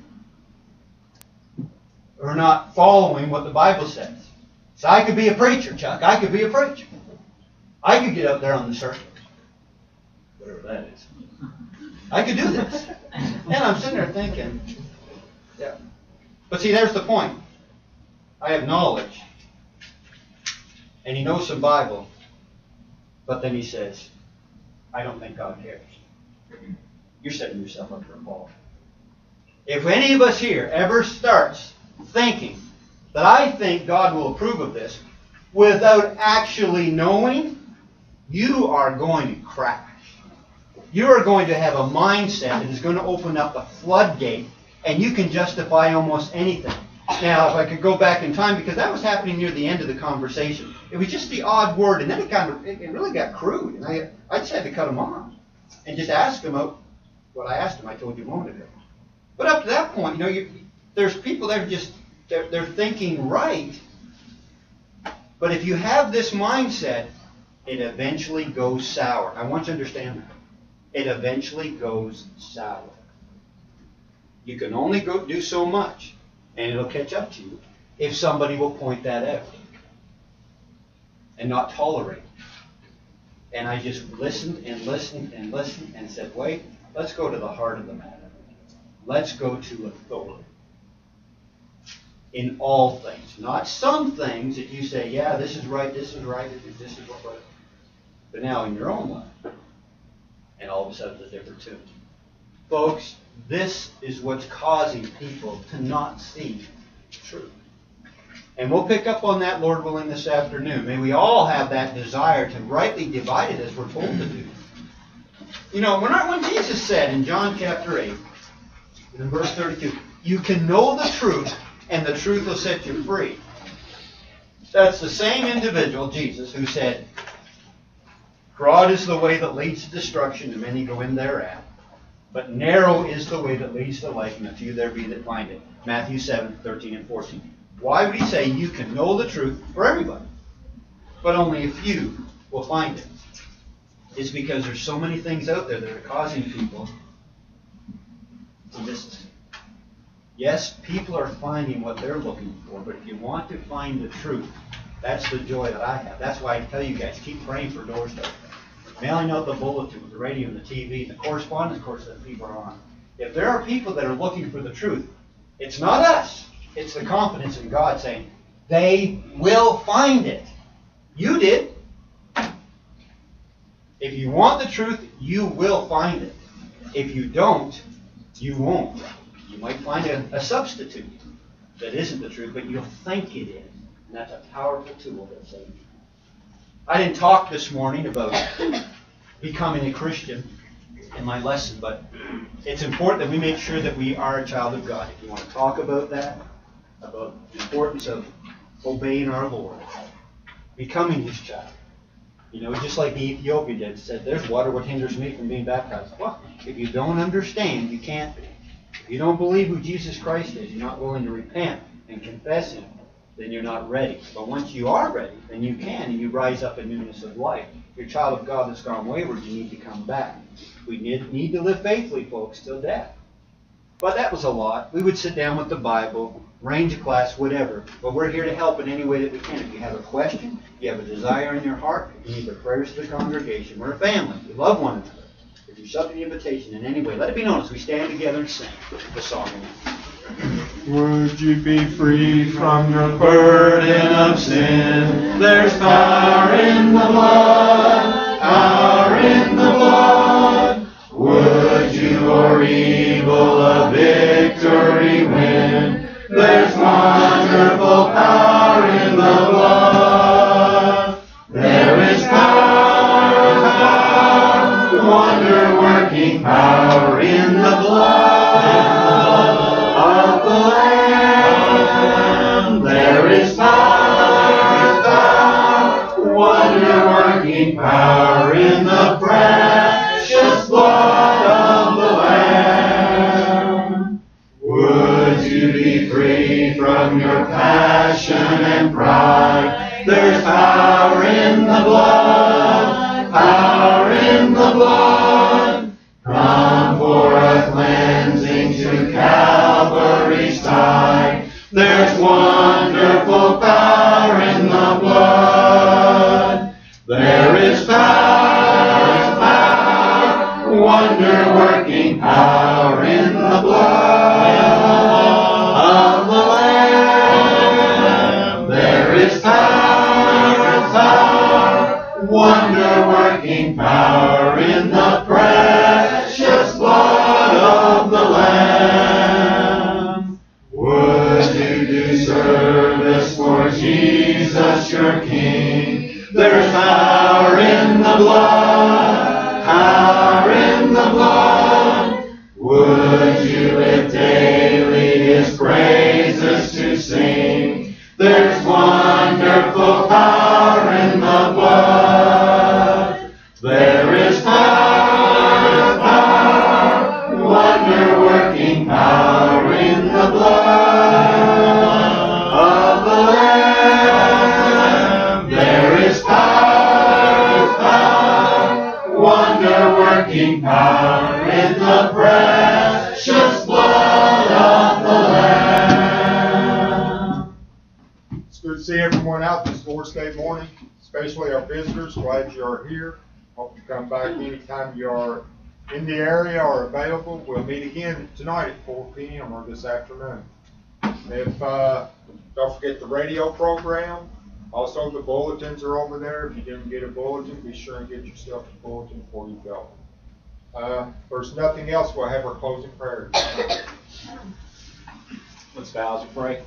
Or not following what the Bible says. So I could be a preacher, Chuck. I could be a preacher. I could get up there on the circuit. Whatever that is. I could do this. And I'm sitting there thinking, yeah. But see, there's the point. I have knowledge. And he knows some Bible. But then he says, I don't think God cares. You're setting yourself up for a fall. If any of us here ever starts thinking that I think God will approve of this without actually knowing, you are going to crash. You are going to have a mindset that is going to open up the floodgate, and you can justify almost anything. Now, if I could go back in time, because that was happening near the end of the conversation. It was just the odd word, and then it really got crude, and I just had to cut him off and just ask him what I asked him. I told you a moment ago. But up to that point, there's people that are just they're thinking right, but if you have this mindset, it eventually goes sour. I want you to understand that. It eventually goes sour. You can only go do so much, and it'll catch up to you if somebody will point that out and not tolerate it. And I just listened and listened and listened and said, wait, let's go to the heart of the matter. Let's go to authority. In all things. Not some things that you say, yeah, this is right, this is right, this is what right. But now in your own life. And all of a sudden it's a different tune. Folks, this is what's causing people to not see truth. And we'll pick up on that, Lord willing, this afternoon. May we all have that desire to rightly divide it as we're told to do. When Jesus said in John chapter 8, in verse 32, you can know the truth, and the truth will set you free. That's the same individual, Jesus, who said, broad is the way that leads to destruction, and many go in thereat. But narrow is the way that leads to life, and a few there be that find it. Matthew 7, 13 and 14. Why would he say you can know the truth for everybody, but only a few will find it? It's because there's so many things out there that are causing people to miss it. Yes, people are finding what they're looking for, but if you want to find the truth, that's the joy that I have. That's why I tell you guys, keep praying for doors to open. Mailing out the bulletin, the radio and the TV, and the correspondence course that people are on. If there are people that are looking for the truth, it's not us. It's the confidence in God saying, they will find it. You did. If you want the truth, you will find it. If you don't, you won't. You might find a substitute that isn't the truth, but you'll think it is. And that's a powerful tool that saves you. I didn't talk this morning about becoming a Christian in my lesson, but it's important that we make sure that we are a child of God. If you want to talk about that, about the importance of obeying our Lord, becoming His child. Just like the Ethiopian did, said, there's water, what hinders me from being baptized? Well, if you don't understand, you can't be. If you don't believe who Jesus Christ is, you're not willing to repent and confess Him, then you're not ready. But once you are ready, then you can, and you rise up in newness of life. If you're a child of God that's gone wayward, you need to come back. We need to live faithfully, folks, till death. But that was a lot. We would sit down with the Bible, range of class, whatever. But we're here to help in any way that we can. If you have a question, if you have a desire in your heart, you need the prayers of the congregation. We're a family. We love one another. If you accept the invitation in any way, let it be known as we stand together and sing the song. Would you be free from your burden of sin? There's power in the blood, power in the blood. Would you or evil a victory win? There's wonderful power in the blood. There is power, wonder-working power in the blood of the Lamb. There is power, wonder-working power in the precious blood of the Lamb. Would you be free from your passion and pride? There's power in the blood, power in the blood. Come for a cleansing to Calvary's side. There's wonderful power in the blood. There is power, wonder-working power in the blood of the Lamb. There is power, wonder-working power in the precious blood of the Lamb. Would you do service for Jesus your King? There's power in the blood, power in the blood. Would you live daily His praises to sing? There's wonderful power in the blood. There is power, wonder-working power in the blood of the Lamb. There is power, wonder-working power in the precious blood of the Lamb. It's good to see everyone out this Lord's Day morning, especially our visitors. Glad you are here. Hope you come back anytime you are in the area or available. We'll meet again tonight at 4 p.m. or this afternoon. If don't forget the radio program. Also, the bulletins are over there. If you didn't get a bulletin, be sure and get yourself a bulletin before you go. If there's nothing else, we'll have our closing prayer. Let's bow and pray.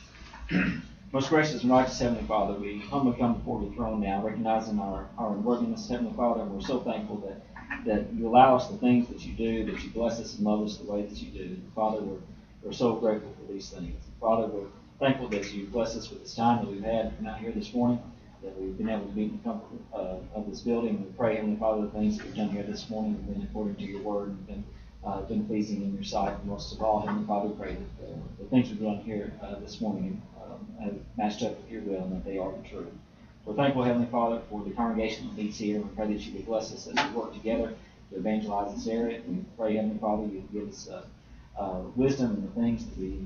Most gracious and righteous Heavenly Father, we humbly come before your throne now, recognizing our unworthiness, Heavenly Father, and we're so thankful that you allow us the things that you do, that you bless us and love us the way that you do. Father, we're so grateful for these things. Father, we're thankful that you bless us with this time that we've had out here this morning, that we've been able to be in the comfort of this building. We pray, Heavenly Father, the things that we've done here this morning have been according to your word and been pleasing in your sight. And most of all, Heavenly Father, we pray that the things we've done here this morning have matched up with your will and that they are the truth. We're thankful, Heavenly Father, for the congregation that meets here. We pray that you would bless us as we work together to evangelize this area. We pray, Heavenly Father, you would give us wisdom in the things that we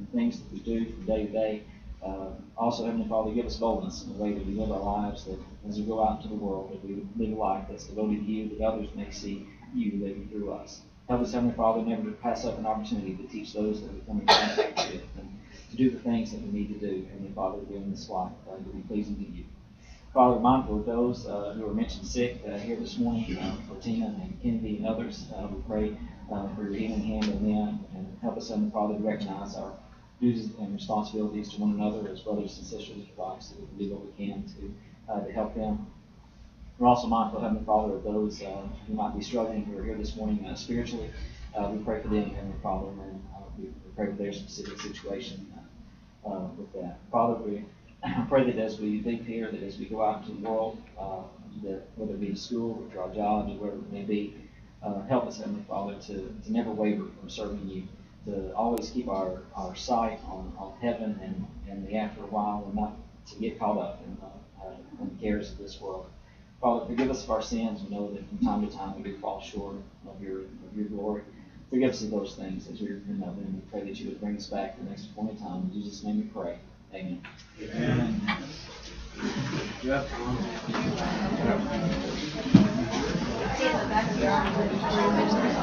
do from day to day. Also, Heavenly Father, give us boldness in the way that we live our lives, that as we go out into the world, that we live a life that's devoted to you, that others may see you living through us. Help us, Heavenly Father, never to pass up an opportunity to teach those that we come in contact with and to do the things that we need to do, Heavenly Father, during this life to be pleasing to you. Father, mindful of those who are mentioned sick here this morning, for Tina and Kennedy and others, we pray for your healing hand on them, and help us, Heavenly Father, to recognize our duties and responsibilities to one another as brothers and sisters in Christ, so we can do what we can to help them. We're also mindful, Heavenly Father, of those who might be struggling, who are here this morning spiritually. We pray for them, Heavenly Father, and we pray for their specific situation with that. Father, we pray that as we leave here, that as we go out into the world, that whether it be to school or to our jobs or wherever it may be, help us, Heavenly Father, to never waver from serving you, to always keep our sight on heaven and the after a while, and not to get caught up in the cares of this world. Father, forgive us of our sins. We know that from time to time we do fall short of your glory. Forgive us of those things as we repent of them. We pray that you would bring us back the next appointed time. In Jesus' name we pray. Amen. Amen. Yes. Thank you.